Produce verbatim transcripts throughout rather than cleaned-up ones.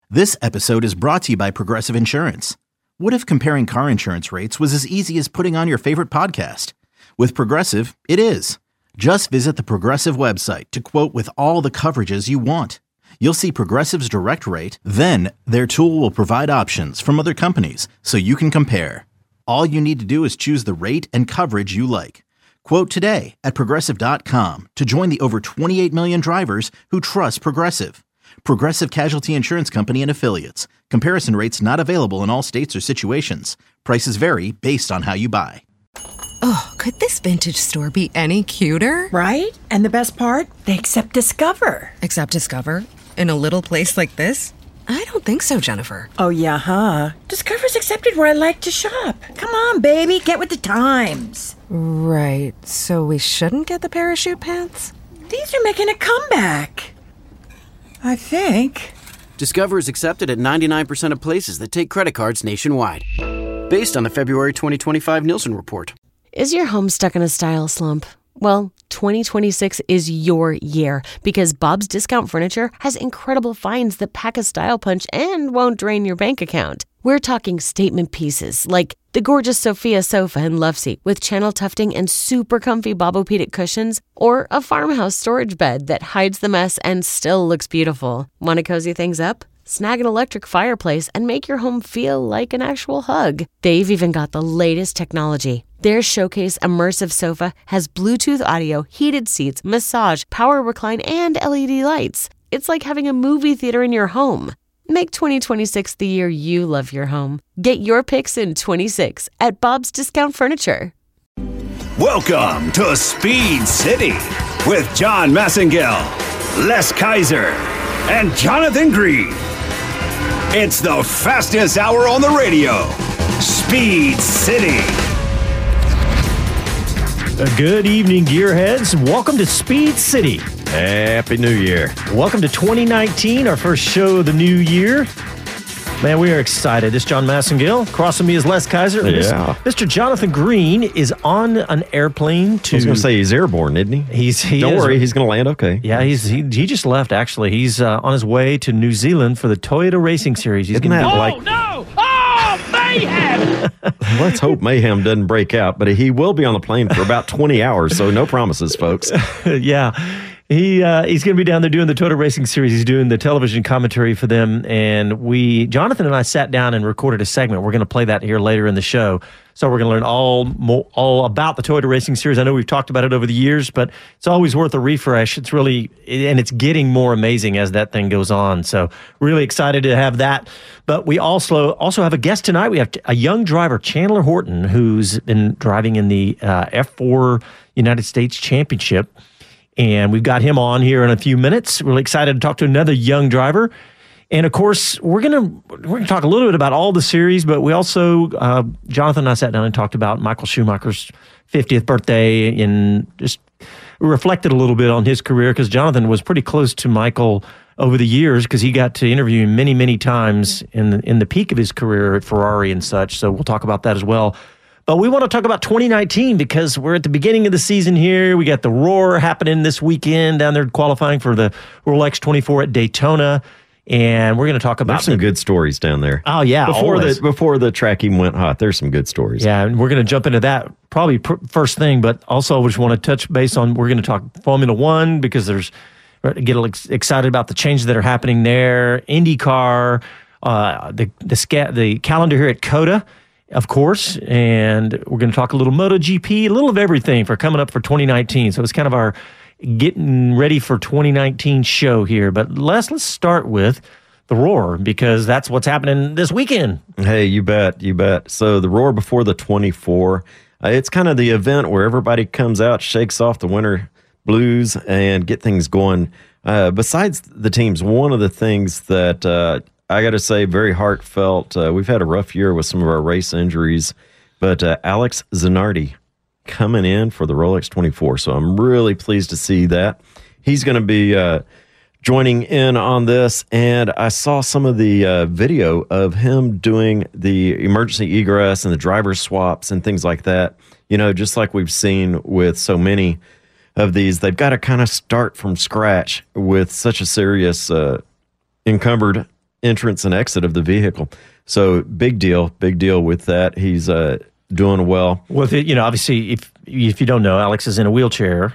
This episode is brought to you by Progressive Insurance. What if comparing car insurance rates was as easy as putting on your favorite podcast? With Progressive, it is. Just visit the Progressive website to quote with all the coverages you want. You'll see Progressive's direct rate, then their tool will provide options from other companies so you can compare. All you need to do is choose the rate and coverage you like. Quote today at Progressive dot com to join the over twenty-eight million drivers who trust Progressive. Progressive Casualty Insurance Company and Affiliates. Comparison rates not available in all states or situations. Prices vary based on how you buy. Oh, could this vintage store be any cuter? Right? And the best part? They accept Discover. Accept Discover? In a little place like this? I don't think so, Jennifer. Oh, yeah, huh? Discover's accepted where I like to shop. Come on, baby, get with the times. Right, so we shouldn't get the parachute pants? These are making a comeback. I think. Discover is accepted at ninety-nine percent of places that take credit cards nationwide. Based on the February twenty twenty-five Nielsen report. Is your home stuck in a style slump? Well, twenty twenty-six is your year because Bob's Discount Furniture has incredible finds that pack a style punch and won't drain your bank account. We're talking statement pieces like the gorgeous Sophia sofa and love seat with channel tufting and super comfy Bobopedic cushions, or a farmhouse storage bed that hides the mess and still looks beautiful. Want to cozy things up? Snag an electric fireplace and make your home feel like an actual hug. They've even got the latest technology. Their Showcase Immersive Sofa has Bluetooth audio, heated seats, massage, power recline, and L E D lights. It's like having a movie theater in your home. Make twenty twenty-six the year you love your home. Get your picks in twenty-six at Bob's Discount Furniture. Welcome to Speed City with John Massengill, Les Kaiser, and Jonathan Green. It's the fastest hour on the radio. Speed City. Good evening, gearheads. Welcome to Speed City. Happy New Year. Welcome to twenty nineteen, our first show of the new year. Man, we are excited. This is John Massengill. Across from me is Les Kaiser. Yeah. Mister Jonathan Green is on an airplane to... I was going to say he's airborne, isn't he? He's, he Don't is, worry, he's going to land okay. Yeah, he's he, he just left, actually. He's uh, on his way to New Zealand for the Toyota Racing Series. He's Isn't gonna that be, like... Oh, no! Oh, mayhem! Let's hope mayhem doesn't break out, but he will be on the plane for about twenty hours, so no promises, folks. yeah. He uh, he's going to be down there doing the Toyota Racing Series. He's doing the television commentary for them, and we, Jonathan and I, sat down and recorded a segment. We're going to play that here later in the show. So we're going to learn all mo- all about the Toyota Racing Series. I know we've talked about it over the years, but it's always worth a refresh. It's really, and it's getting more amazing as that thing goes on. So really excited to have that. But we also also have a guest tonight. We have a young driver, Chandler Horton, who's been driving in the uh, F four United States Championship. And we've got him on here in a few minutes. Really excited to talk to another young driver. And, of course, we're going to we're gonna talk a little bit about all the series, but we also, uh, Jonathan and I sat down and talked about Michael Schumacher's fiftieth birthday and just reflected a little bit on his career because Jonathan was pretty close to Michael over the years because he got to interview him many, many times in the, in the peak of his career at Ferrari and such. So we'll talk about that as well. But we want to talk about twenty nineteen because we're at the beginning of the season here. We got the Roar happening this weekend down there qualifying for the Rolex twenty-four at Daytona. And we're going to talk about There's some the, good stories down there. Oh, yeah. Before always. the before the track even went hot, there's some good stories. Yeah, and we're going to jump into that probably pr- first thing, but also we just want to touch base on, we're going to talk Formula One because there's, get excited about the changes that are happening there, IndyCar, uh, the, the, sca- the calendar here at COTA, of course, and we're going to talk a little MotoGP, a little of everything for coming up for twenty nineteen. So it's kind of our getting ready for twenty nineteen show here. But Les, let's start with the Roar because that's what's happening this weekend. Hey, you bet, you bet. So the Roar before the twenty-four, uh, it's kind of the event where everybody comes out, shakes off the winter blues, and get things going. Uh, besides the teams, one of the things that uh, I got to say, very heartfelt. Uh, we've had a rough year with some of our race injuries, but uh, Alex Zanardi coming in for the Rolex twenty-four. So I'm really pleased to see that. He's going to be uh, joining in on this, and I saw some of the uh, video of him doing the emergency egress and the driver swaps and things like that. You know, just like we've seen with so many of these, they've got to kind of start from scratch with such a serious uh, encumbered entrance and exit of the vehicle. So big deal, big deal with that. He's uh, doing well. Well, if it, you know, obviously, if if you don't know, Alex is in a wheelchair,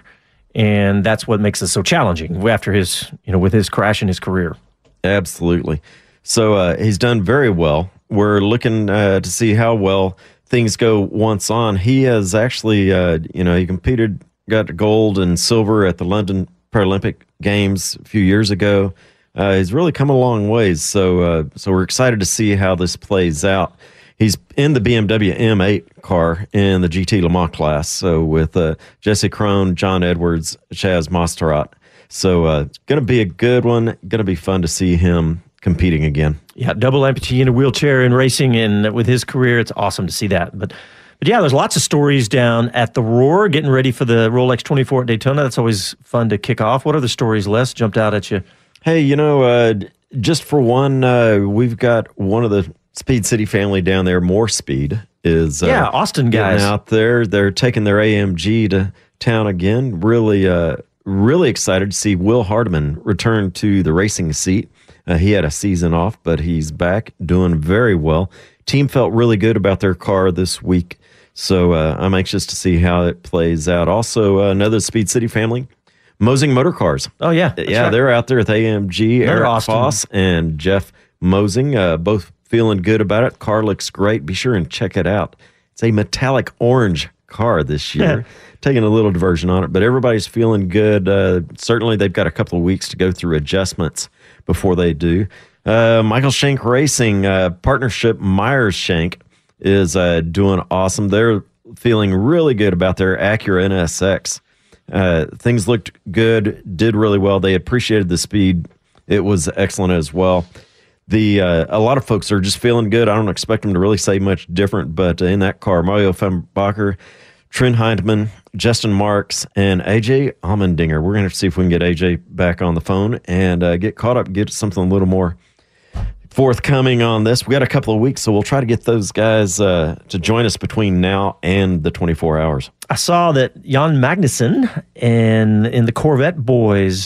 and that's what makes it so challenging after his, you know, with his crash in his career. Absolutely. So uh, he's done very well. We're looking uh, to see how well things go once on. He has actually, uh, you know, he competed, got gold and silver at the London Paralympic Games a few years ago. Uh, he's really come a long ways. So, uh, so we're excited to see how this plays out. He's in the B M W M eight car in the G T Le Mans class. So with uh, Jesse Krohn, John Edwards, Chaz Mostarat. So uh, it's going to be a good one. Going to be fun to see him competing again. Yeah, double amputee in a wheelchair in racing, and with his career, it's awesome to see that. But, but yeah, there's lots of stories down at the Roar, getting ready for the Rolex twenty-four at Daytona. That's always fun to kick off. What other stories, Les, jumped out at you? Hey, you know, uh, just for one, uh, we've got one of the Speed City family down there. More Speed is uh, yeah, Austin guys out there. They're taking their A M G to town again. Really, uh, really excited to see Will Hardiman return to the racing seat. Uh, he had a season off, but he's back doing very well. Team felt really good about their car this week, so uh, I'm anxious to see how it plays out. Also, uh, another Speed City family, Mosing Motor Cars. Oh, yeah. Yeah, right. They're out there with A M G, Another Eric Austin. Foss and Jeff Mosing, uh, both feeling good about it. Car looks great. Be sure and check it out. It's a metallic orange car this year. Taking a little diversion on it, but everybody's feeling good. Uh, certainly, they've got a couple of weeks to go through adjustments before they do. Uh, Michael Shank Racing uh, partnership, Myers Shank, is uh, doing awesome. They're feeling really good about their Acura N S X. Uh, things looked good, did really well. They appreciated the speed. It was excellent as well. The uh, a lot of folks are just feeling good. I don't expect them to really say much different, but in that car, Mario Fembacher, Trent Hindman, Justin Marks, and A J Allmendinger. We're going to see if we can get A J back on the phone and uh, get caught up, get something a little more forthcoming on this. We got a couple of weeks, so we'll try to get those guys uh, to join us between now and the twenty-four hours. I saw that Jan Magnussen and in the Corvette boys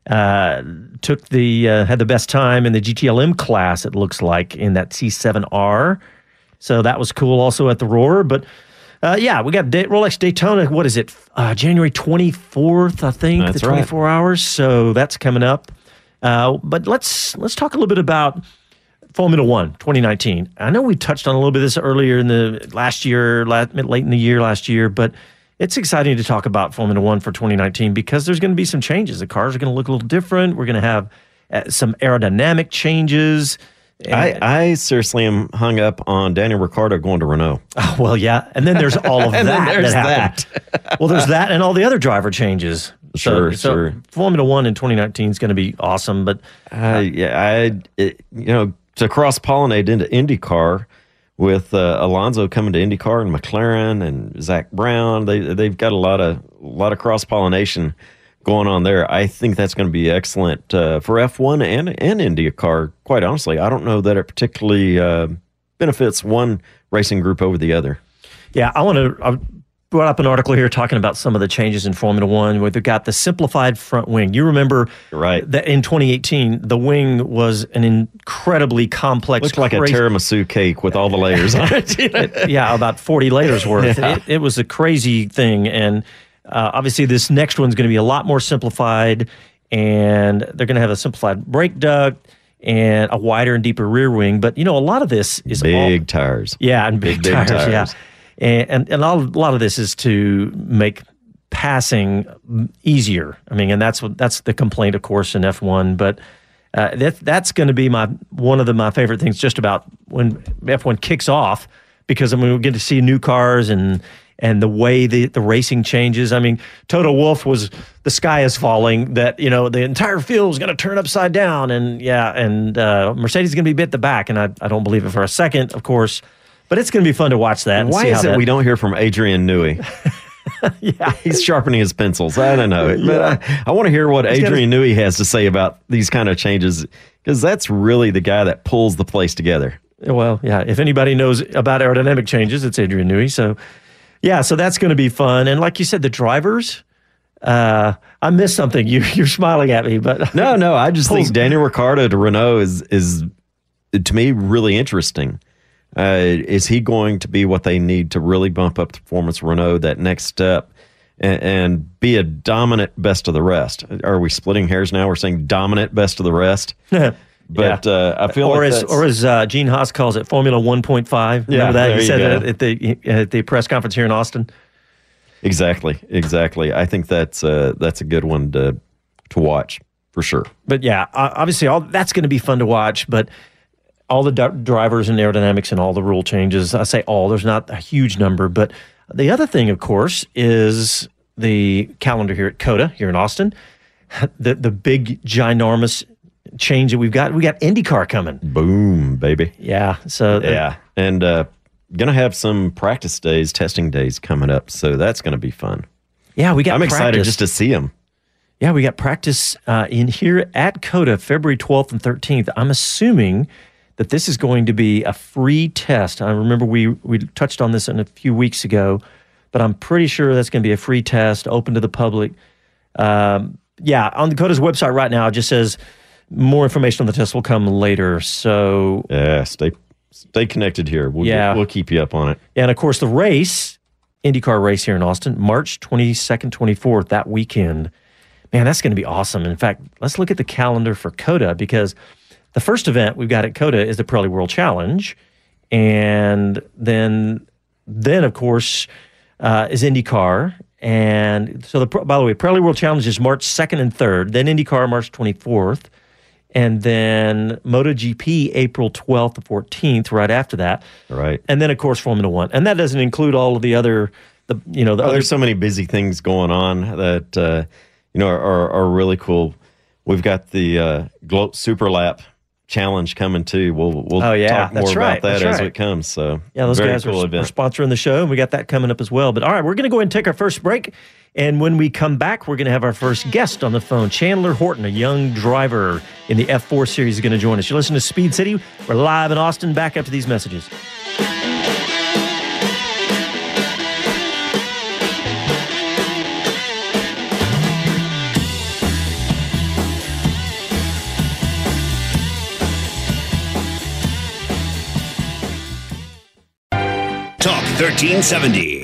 uh, took the uh, had the best time in the G T L M class, it looks like, in that C seven R. So that was cool also at the Roar. But uh, yeah, we got Day- Rolex Daytona. What is it? Uh, January twenty-fourth, I think. That's the twenty-four right. hours. So that's coming up. Uh, but let's let's talk a little bit about Formula One twenty nineteen. I know we touched on a little bit of this earlier in the last year, late, late in the year last year, but it's exciting to talk about Formula One for twenty nineteen because there's going to be some changes. The cars are going to look a little different. We're going to have uh, some aerodynamic changes. I, I seriously am hung up on Daniel Ricciardo going to Renault. Oh, well, yeah. And then there's all of that And then there's that happened. that. Well, there's that and all the other driver changes. Sure, so, so sure. Formula One in twenty nineteen is going to be awesome. But Uh, yeah, I it, you know, to cross pollinate into IndyCar with uh, Alonso coming to IndyCar and McLaren and Zach Brown, they they've got a lot of a lot of cross pollination going on there. I think that's going to be excellent uh, for F one and and IndyCar. Quite honestly, I don't know that it particularly uh, benefits one racing group over the other. yeah, I want to. I brought up an article here talking about some of the changes in Formula One where they've got the simplified front wing. You remember Right. that in twenty eighteen, the wing was an incredibly complex. Looked like a crazy- tiramisu cake with all the layers on it. It- yeah, about forty layers worth. Yeah. It, it was a crazy thing. And uh, obviously, this next one's going to be a lot more simplified, and they're going to have a simplified brake duct and a wider and deeper rear wing. But, you know, a lot of this is Big all, tires. yeah, and big, Big, big tires, yeah. tires. And, and, and all, a lot of this is to make passing easier. I mean, and that's what that's the complaint, of course, in F one. But uh, that that's going to be my one of the, my favorite things just about when F one kicks off, because I mean we get to see new cars and and the way the, the racing changes. I mean, Toto Wolff was the sky is falling, that, you know, the entire field is going to turn upside down, and yeah, and uh, Mercedes is going to be bit the back, and I I don't believe it for a second, of course. But it's going to be fun to watch that. And Why see is how it that, we don't hear from Adrian Newey? Yeah, He's sharpening his pencils. I don't know. But Yeah. I, I want to hear what He's Adrian Newey has to say about these kind of changes, because that's really the guy that pulls the place together. Well, yeah. If anybody knows about aerodynamic changes, it's Adrian Newey. So, yeah. So that's going to be fun. And like you said, the drivers. Uh, I missed something. You you're smiling at me, but No, no. I just Pulls- think Daniel Ricciardo to Renault is is to me, really interesting. Uh, is he going to be what they need to really bump up the performance of Renault, that next step, and, and be a dominant best of the rest? Are we splitting hairs now? We're saying dominant best of the rest? But yeah. uh, I feel or like as or as uh, Gene Haas calls it, Formula one point five. Yeah, Remember that? there He you said go. that at the at the press conference here in Austin. Exactly, exactly. I think that's uh, that's a good one to to watch for sure. But yeah, obviously, all that's going to be fun to watch. But all the d- drivers and aerodynamics and all the rule changes. I say all. There's not a huge number, but the other thing, of course, is the calendar here at COTA here in Austin. The the big ginormous change that we've got. We got IndyCar coming. Boom, baby. Yeah. So yeah, and uh, gonna have some practice days, testing days coming up. So that's gonna be fun. Yeah, we got. I'm practice. excited just to see them. Yeah, we got practice uh, in here at COTA February twelfth and thirteenth. I'm assuming that this is going to be a free test. I remember we we touched on this in a few weeks ago, but I'm pretty sure that's going to be a free test, open to the public. Um, yeah, on the COTA's website right now, it just says more information on the test will come later. So yeah, stay stay connected here. We'll, yeah. we'll keep you up on it. And of course, the race, IndyCar race here in Austin, March twenty-second, twenty-fourth, that weekend. Man, that's going to be awesome. In fact, let's look at the calendar for COTA, because the first event we've got at COTA is the Pirelli World Challenge. And then, then of course, uh, is IndyCar. And so, the by the way, Pirelli World Challenge is March second and third, then IndyCar March twenty-fourth, and then MotoGP April twelfth to fourteenth, right after that. Right. And then, of course, Formula One. And that doesn't include all of the other, the you know, the oh, other. There's so many busy things going on that, uh, you know, are, are, are really cool. We've got the uh, Glo- Super Lap Challenge coming too. We'll we'll oh, yeah, talk more that's about right, that that's as right. it comes. So yeah, those very guys cool are, event. are sponsoring the show, and we got that coming up as well. But all right, we're going to go ahead and take our first break. And when we come back, we're going to have our first guest on the phone. Chandler Horton, a young driver in the F four Series, is going to join us. You listen to Speed City. We're live in Austin. Back after these messages. Talk thirteen seventy.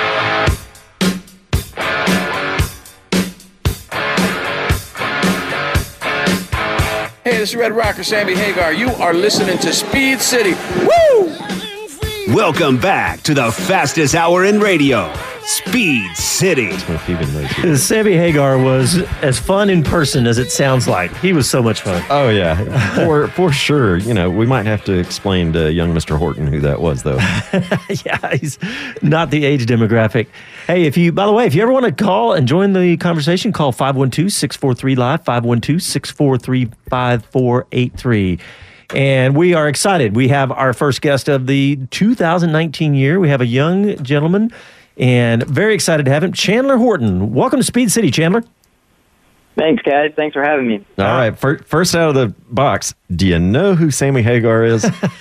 Hey, this is Red Rocker Sammy Hagar. You are listening to Speed City. Woo! Welcome back to the fastest hour in radio, Speed City. Sammy Hagar was as fun in person as it sounds like. He was so much fun. Oh, yeah, for for sure. You know, we might have to explain to young Mister Horton who that was, though. Yeah, he's not the age demographic. Hey, if you, by the way, if you ever want to call and join the conversation, call five one two, six four three, live, five one two, six four three, five four eight three. And we are excited. We have our first guest of the two thousand nineteen year. We have a young gentleman, and very excited to have him, Chandler Horton. Welcome to Speed City, Chandler. Thanks, guys. Thanks for having me. All right. First, first out of the box, do you know who Sammy Hagar is?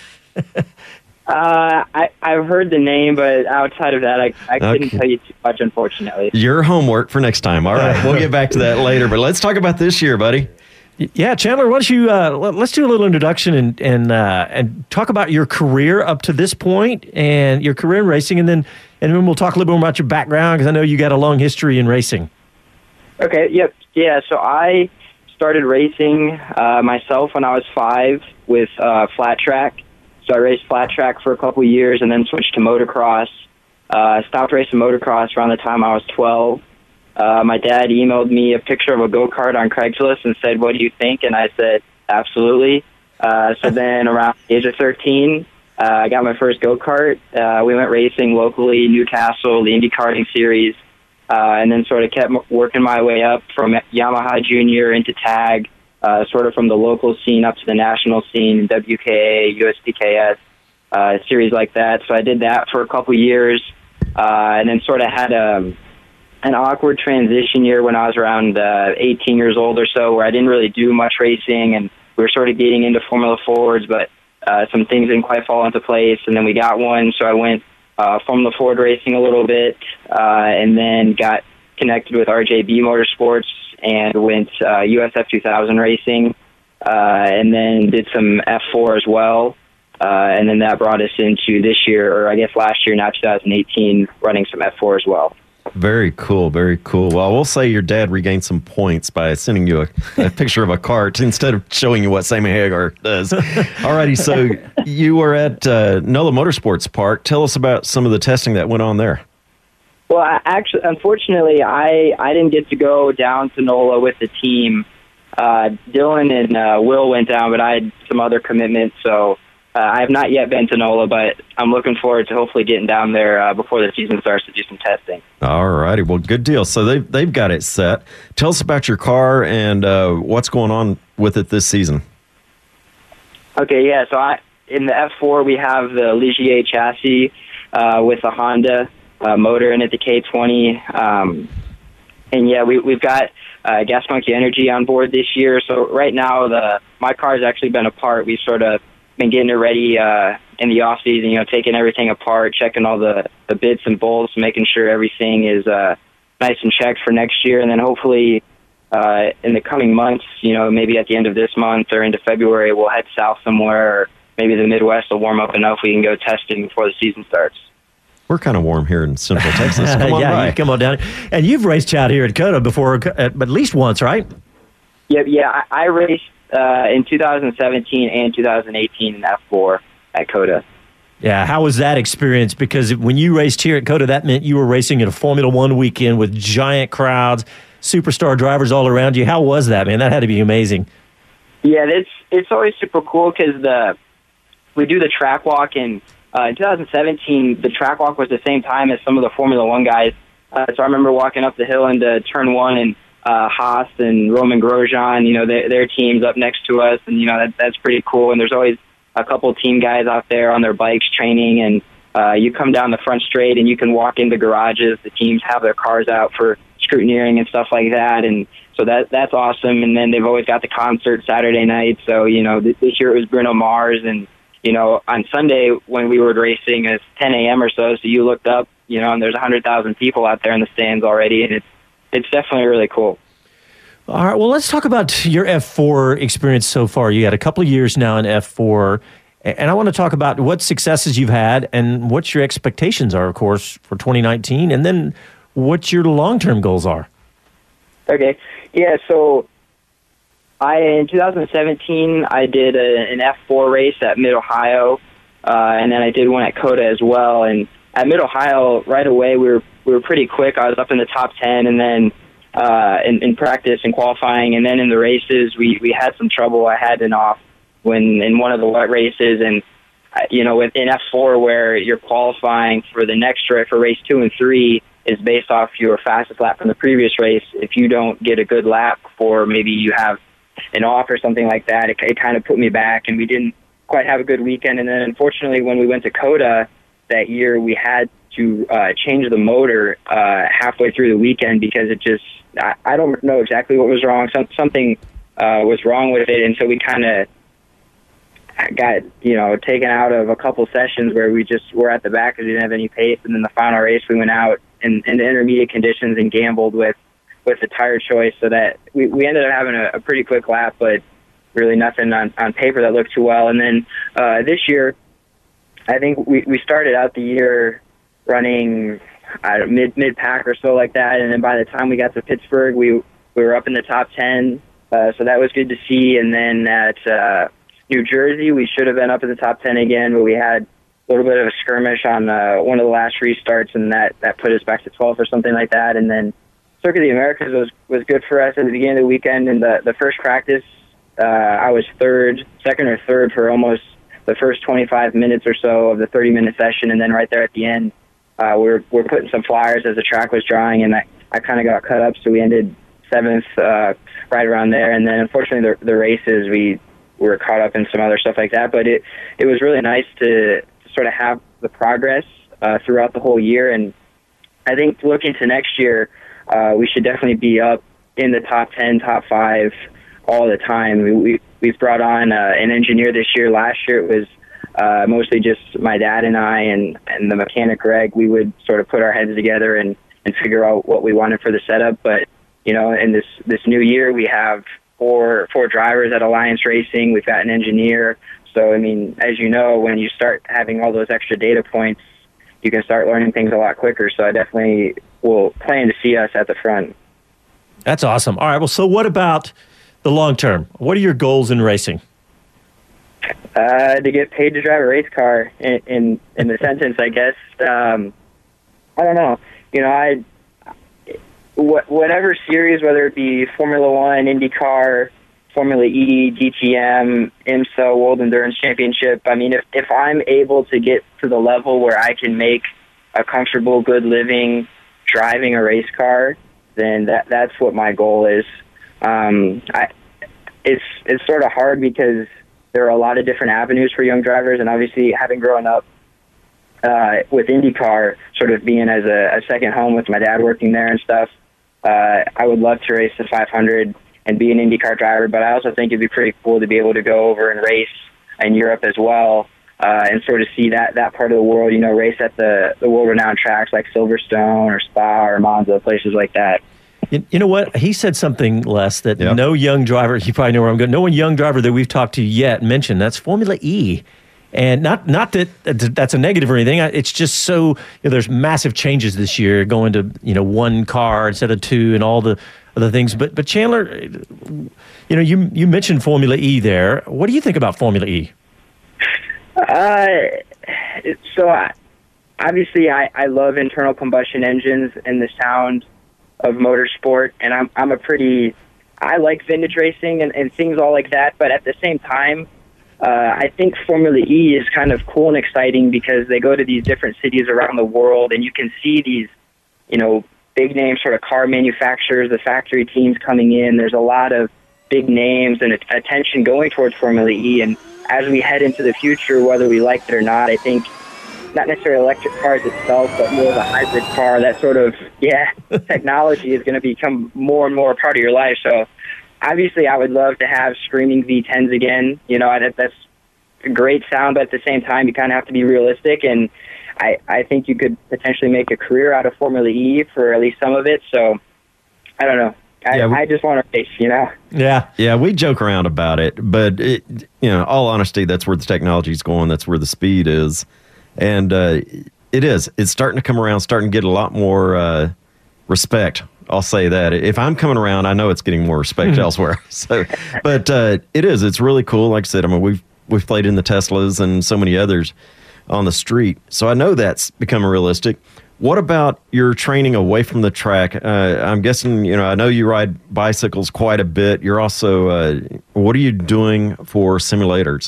Uh, I, I've heard the name, but outside of that, I, I couldn't Okay. tell you too much, unfortunately. Your homework for next time. All right. We'll get back to that later, but let's talk about this year, buddy. Yeah, Chandler, why don't you uh, let- let's do a little introduction and and uh, and talk about your career up to this point and your career in racing, and then and then we'll talk a little bit more about your background, because I know you got a long history in racing. Okay, yep. Yeah, so I started racing uh, myself when I was five with uh, flat track. So I raced flat track for a couple of years and then switched to motocross. Uh, I stopped racing motocross around the time I was twelve. Uh, my dad emailed me a picture of a go-kart on Craigslist and said, "What do you think?" And I said, "Absolutely." Uh, so then around the age of thirteen, uh, I got my first go-kart. Uh, we went racing locally, Newcastle, the Indy Karting Series, uh, and then sort of kept m- working my way up from Yamaha Junior into tag, uh, sort of from the local scene up to the national scene, W K A, U S P K S, uh, series like that. So I did that for a couple years, uh, and then sort of had a an awkward transition year when I was around uh, eighteen years old or so, where I didn't really do much racing, and we were sort of getting into Formula Fords, but uh, some things didn't quite fall into place, and then we got one, so I went uh, Formula Ford racing a little bit, uh, and then got connected with R J B Motorsports and went uh, U S F two thousand racing, uh, and then did some F four as well. Uh, and then that brought us into this year, or I guess last year, now two thousand eighteen, running some F four as well. Very cool, very cool. Well, we'll say your dad regained some points by sending you a, a picture of a cart instead of showing you what Sammy Hagar does. Alrighty, so you were at uh, NOLA Motorsports Park. Tell us about some of the testing that went on there. Well, I actually, unfortunately, I, I didn't get to go down to NOLA with the team. Uh, Dylan and uh, Will went down, but I had some other commitments, so uh, I have not yet been to NOLA, but I'm looking forward to hopefully getting down there uh, before the season starts to do some testing. All righty. Well, good deal. So they've, they've got it set. Tell us about your car and uh, what's going on with it this season. Okay, yeah. So I in the F four, we have the Ligier chassis uh, with a Honda uh, motor in it, the K twenty. Um, and, yeah, we, we've got uh, Gas Monkey Energy on board this year. So right now, the my car's actually been apart. We've sort of been getting it ready uh, in the off season, you know, taking everything apart, checking all the, the bits and bolts, making sure everything is uh, nice and checked for next year. And then hopefully uh, in the coming months, you know, maybe at the end of this month or into February, we'll head south somewhere, or maybe the Midwest will warm up enough we can go testing before the season starts. We're kind of warm here in Central Texas. Come on yeah, by. you come on down. And you've raced out here at COTA before, at least once, right? Yep, yeah. I, I raced uh, in two thousand seventeen and two thousand eighteen in F four at COTA. Yeah, how was that experience? Because when you raced here at COTA, that meant you were racing at a Formula One weekend with giant crowds, superstar drivers all around you. How was that, man? That had to be amazing. Yeah, it's it's always super cool because the we do the track walk, and uh, in two thousand seventeen, the track walk was the same time as some of the Formula One guys. Uh, so I remember walking up the hill into turn one, and uh, Haas and Roman Grosjean, you know, their, their team's up next to us, and, you know, that, that's pretty cool. And there's always a couple team guys out there on their bikes training, and uh, you come down the front straight and you can walk into garages. The teams have their cars out for scrutineering and stuff like that, and so that that's awesome. And then they've always got the concert Saturday night. So, you know, this, this year it was Bruno Mars, and, you know, on Sunday when we were racing, it's ten a.m. or so, so you looked up, you know, and there's one hundred thousand people out there in the stands already, and it's it's definitely really cool. All right, well, let's talk about your F four experience so far. You had a couple of years now in F four, and I want to talk about what successes you've had and what your expectations are, of course, for twenty nineteen, and then what your long-term goals are. Okay, yeah, so I in two thousand seventeen, I did a, an F four race at Mid-Ohio, uh, and then I did one at COTA as well. And at Mid-Ohio, right away, we were we were pretty quick. I was up in the top ten, and then uh, in, in practice and qualifying, and then in the races, we, we had some trouble. I had an off when in one of the wet races, and you know, in F four, where you're qualifying for the next race, for race two and three, is based off your fastest lap from the previous race. If you don't get a good lap, or maybe you have an off or something like that, it, it kind of put me back, and we didn't quite have a good weekend. And then, unfortunately, when we went to COTA that year, we had to uh, change the motor uh, halfway through the weekend because it just, I, I don't know exactly what was wrong. Some, something uh, was wrong with it, and so we kind of got, you know, taken out of a couple sessions where we just were at the back because we didn't have any pace. And then the final race, we went out in, in the intermediate conditions and gambled with, with the tire choice, so that we, we ended up having a, a pretty quick lap, but really nothing on, on paper that looked too well. And then uh, this year, I think we, we started out the year running uh, mid mid pack or so like that, and then by the time we got to Pittsburgh, we we were up in the top ten, uh, so that was good to see. And then at uh, New Jersey, we should have been up in the top ten again, but we had a little bit of a skirmish on uh, one of the last restarts, and that, that put us back to twelfth or something like that. And then Circuit of the Americas was, was good for us at the beginning of the weekend. In the, the first practice, uh, I was third, second or third for almost the first twenty-five minutes or so of the thirty-minute session, and then right there at the end, uh, we're we're putting some flyers as the track was drying, and I, I kind of got cut up, so we ended seventh, uh, right around there. And then, unfortunately, the, the races, we were caught up in some other stuff like that, but it, it was really nice to, to sort of have the progress uh, throughout the whole year. And I think looking to next year, uh, we should definitely be up in the top ten, top five all the time. We, we, we've brought on uh, an engineer this year. Last year it was uh, mostly just my dad and I and, and the mechanic Greg. We would sort of put our heads together and, and figure out what we wanted for the setup. But, you know, in this, this new year, we have four four drivers at Alliance Racing. We've got an engineer. So, I mean, as you know, when you start having all those extra data points, you can start learning things a lot quicker. So I definitely will plan to see us at the front. That's awesome. All right. Well, so what about the long term? What are your goals in racing? Uh, to get paid to drive a race car, in in, in the sentence, I guess. Um, I don't know. You know, I wh- whatever series, whether it be Formula One, IndyCar, Formula E, D T M, IMSA, World Endurance Championship. I mean, if if I'm able to get to the level where I can make a comfortable, good living driving a race car, then that that's what my goal is. Um, I, it's it's sort of hard because there are a lot of different avenues for young drivers, and obviously having grown up uh, with IndyCar, sort of being as a, a second home with my dad working there and stuff, uh, I would love to race the five hundred and be an IndyCar driver, but I also think it'd be pretty cool to be able to go over and race in Europe as well, uh, and sort of see that, that part of the world, you know, race at the, the world-renowned tracks like Silverstone or Spa or Monza, places like that. You, you know what? He said something, Les, that Yep. no young driver, you probably know where I'm going, no one young driver that we've talked to yet mentioned. That's Formula E. And not not that that's a negative or anything. It's just so, you know, there's massive changes this year going to, you know, one car instead of two and all the other things. But but Chandler, you know, you you mentioned Formula E there. What do you think about Formula E? Uh, so I, obviously I, I love internal combustion engines and the sound of motorsport, and I'm I'm a pretty I like vintage racing and, and things all like that. But at the same time, uh, I think Formula E is kind of cool and exciting because they go to these different cities around the world, and you can see these, you know, big name sort of car manufacturers, the factory teams coming in. There's a lot of big names and attention going towards Formula E. And as we head into the future, whether we like it or not, I think not necessarily electric cars itself, but more of a hybrid car, that sort of, yeah, technology is going to become more and more a part of your life. So obviously I would love to have screaming V tens again. You know, that, that's a great sound, but at the same time, you kind of have to be realistic. And I, I think you could potentially make a career out of Formula E for at least some of it. So I don't know. I, Yeah, we- I just want to race, you know? Yeah. Yeah, we joke around about it, but it, you know, all honesty, that's where the technology's going. That's where the speed is, and uh, it is. It's starting to come around, starting to get a lot more uh, respect. I'll say that. If I'm coming around, I know it's getting more respect elsewhere. So, but uh, it is. It's really cool. Like I said, I mean, we've we've played in the Teslas and so many others on the street, so I know that's becoming realistic. What about your training away from the track? Uh, I'm guessing, you know, I know you ride bicycles quite a bit. You're also, uh, what are you doing for simulators?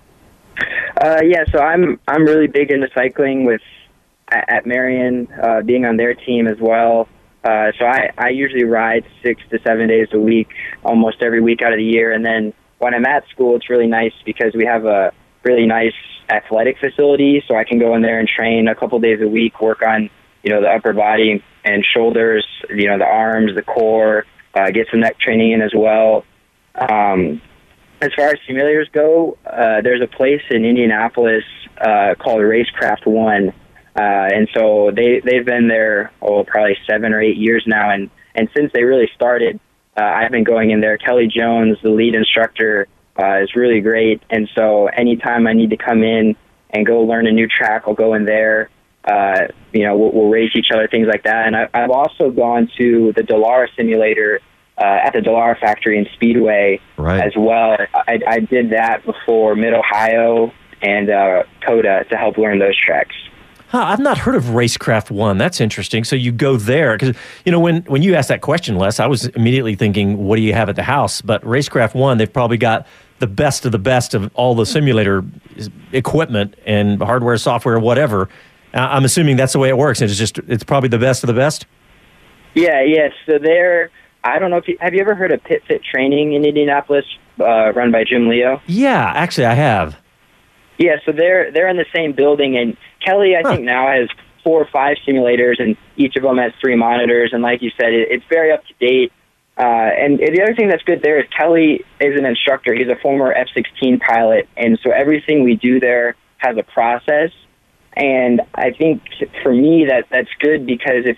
Uh, yeah, so I'm I'm really big into cycling with at, at Marion, uh, being on their team as well. Uh, so I, I usually ride six to seven days a week, almost every week out of the year. And then when I'm at school, it's really nice because we have a really nice athletic facility, so I can go in there and train a couple days a week, work on, you know, the upper body and shoulders, you know, the arms, the core, uh, get some neck training in as well. Um, as far as simulators go, uh, there's a place in Indianapolis uh, called Racecraft One, uh, and so they they've been there oh probably seven or eight years now, and and since they really started, uh, I've been going in there. Kelly Jones, the lead instructor, Uh, is really great, and so anytime I need to come in and go learn a new track, I'll go in there. Uh, you know, we'll, we'll race each other, things like that. And I, I've also gone to the Dallara simulator uh, at the Dallara factory in Speedway Right. as well. I, I did that before Mid-Ohio and uh, COTA to help learn those tracks. Huh, I've not heard of Racecraft One. That's interesting. So you go there because, you know, when, when you asked that question, Les, I was immediately thinking, what do you have at the house? But Racecraft One, they've probably got the best of the best of all the simulator equipment and hardware, software, whatever. Uh, I'm assuming that's the way it works. It's just it's probably the best of the best. Yeah, yes. So they're, I don't know if you, have you ever heard of Pit Fit Training in Indianapolis, uh, run by Jim Leo? Yeah, actually, I have. Yeah, so they're they're in the same building, and Kelly, I Huh. think now has four or five simulators, and each of them has three monitors. And like you said, it, it's very up to date. Uh, and the other thing that's good there is Kelly is an instructor. He's a former F sixteen pilot, and so everything we do there has a process. And I think for me that that's good because if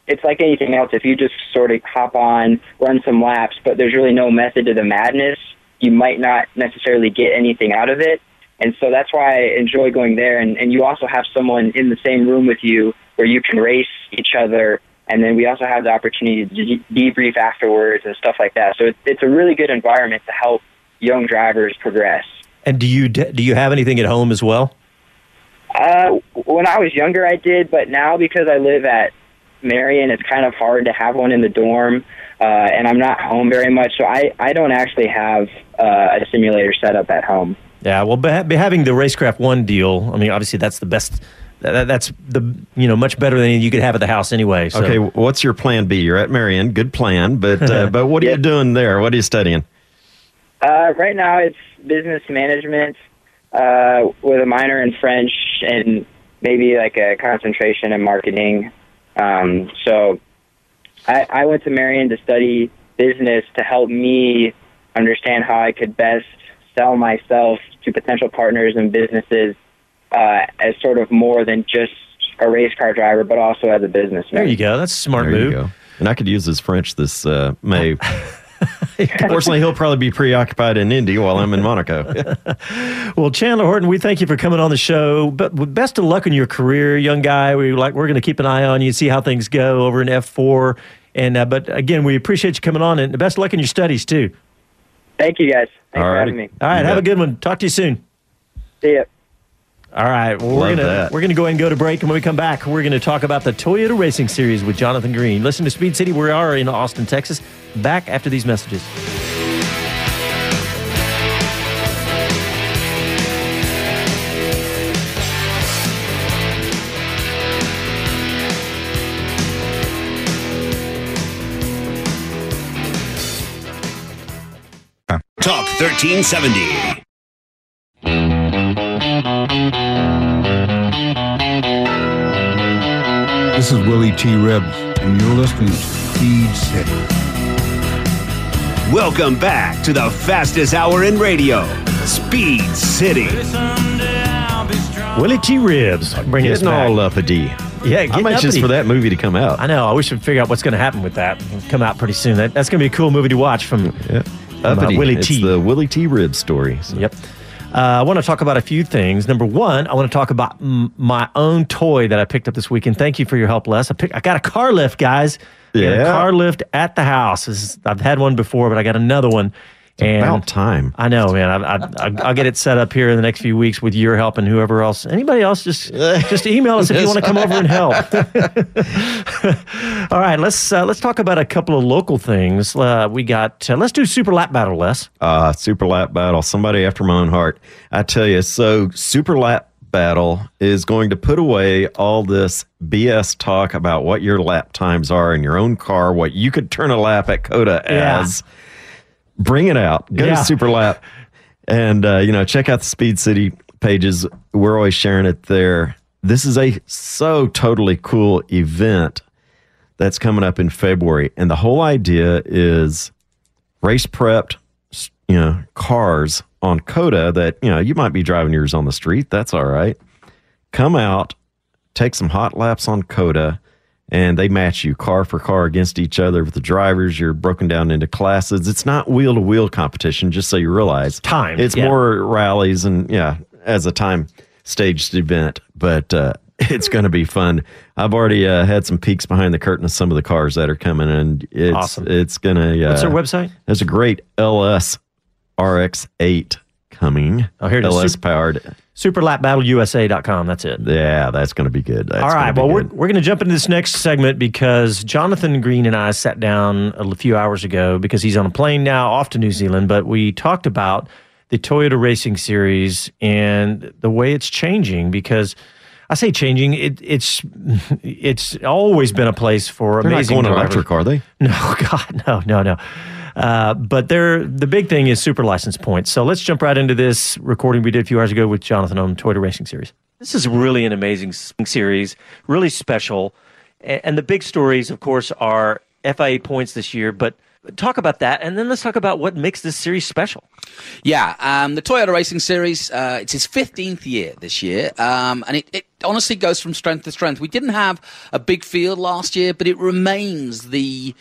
it's like anything else. If you just sort of hop on, run some laps, but there's really no method to the madness, you might not necessarily get anything out of it. And so that's why I enjoy going there. And, and you also have someone in the same room with you where you can race each other. And then we also have the opportunity to de- debrief afterwards and stuff like that. So it's, it's a really good environment to help young drivers progress. And do you do you have anything at home as well? Uh, when I was younger, I did, but now because I live at Marion, it's kind of hard to have one in the dorm, uh, and I'm not home very much, so I, I don't actually have uh, a simulator set up at home. Yeah, well, be, be having the Racecraft One deal, I mean, obviously that's the best. That, that's the you know much better than you could have at the house anyway. So. Okay, what's your plan B? You're at Marion, good plan, but uh, but what are you doing there? What are you studying? Uh, right now, it's business management uh, with a minor in French and maybe like a concentration in marketing. Um, so I, I went to Marion to study business to help me understand how I could best sell myself to potential partners and businesses uh, as sort of more than just a race car driver, but also as a businessman. There you go. That's a smart there move. You go. And I could use his French this uh, May. Unfortunately, he'll probably be preoccupied in Indy while I'm in Monaco. Well, Chandler Horton, we thank you for coming on the show. But best of luck in your career, young guy. We like we're going to keep an eye on you, see how things go over in F four. And uh, but again, we appreciate you coming on, and best of luck in your studies too. Thank you, guys. Thanks All for right. having me. All right, You have bet. a good one. Talk to you soon. See ya. All right, well, we're Love gonna that. we're gonna go ahead and go to break, and when we come back, we're gonna talk about the Toyota Racing Series with Jonathan Green. Listen to Speed City. We are in Austin, Texas. Back after these messages. Talk thirteen seventy. This is Willie T. Ribbs, and you're listening to Speed City. Welcome back to the fastest hour in radio, Speed City. Willie T. Ribbs bringing us Getting back. all uppity. Yeah, I'm getting anxious uppity. for that movie to come out. I know. I wish we'd figure out what's going to happen with that. It'll come out pretty soon. That, that's going to be a cool movie to watch from, Yeah. from uh, Uppity. Willie It's T. the Willie T. Ribbs story. So. Yep. Uh, I want to talk about a few things. Number one, I want to talk about m- my own toy that I picked up this weekend. Thank you for your help, Les. I, pick, I got a car lift, guys. I got Yeah. a car lift at the house. This is, I've had one before, but I got another one. And About time. I know, man. I, I, I, I'll get it set up here in the next few weeks with your help and whoever else. Anybody else, just just email us if you want to come over and help. All right, let's uh, let's talk about a couple of local things. Uh, we got uh, let's do Super Lap Battle, Les. Uh, Super Lap Battle, somebody after my own heart. I tell you, so Super Lap Battle is going to put away all this B S talk about what your lap times are in your own car, what you could turn a lap at COTA Yeah. as. Bring it out. Go Yeah. to Super Lap and, uh, you know, check out the Speed City pages. We're always sharing it there. This is a so totally cool event that's coming up in February. And the whole idea is race prepped, you know, cars on COTA that, you know, you might be driving yours on the street. That's all right. Come out, take some hot laps on COTA, and they match you car for car against each other with the drivers. You're broken down into classes. It's not wheel to wheel competition, just so you realize. Time. It's yeah. more rallies and, yeah, as a time staged event, but uh, it's going to be fun. I've already uh, had some peeks behind the curtain of some of the cars that are coming, and it's, Awesome. it's going to. Uh, What's their website? There's a great L S R X eight coming. Oh, here it is. L S Super- powered. super lap battle U S A dot com. That's it. Yeah, that's going to be good. That's All right. gonna Well, be we're, good. we're going to jump into this next segment because Jonathan Green and I sat down a few hours ago because he's on a plane now off to New Zealand, but we talked about the Toyota Racing Series and the way it's changing because I say changing, it, it's it's always been a place for They're amazing not going drivers. electric, are they? No, God, no, no, no. Uh, but they're, the big thing is super license points. So let's jump right into this recording we did a few hours ago with Jonathan on Toyota Racing Series. This is really an amazing s- series, really special. A- And the big stories, of course, are F I A points this year. But talk about that, and then let's talk about what makes this series special. Yeah, um, the Toyota Racing Series, uh, it's its fifteenth year this year, um, and it, it honestly goes from strength to strength. We didn't have a big field last year, but it remains the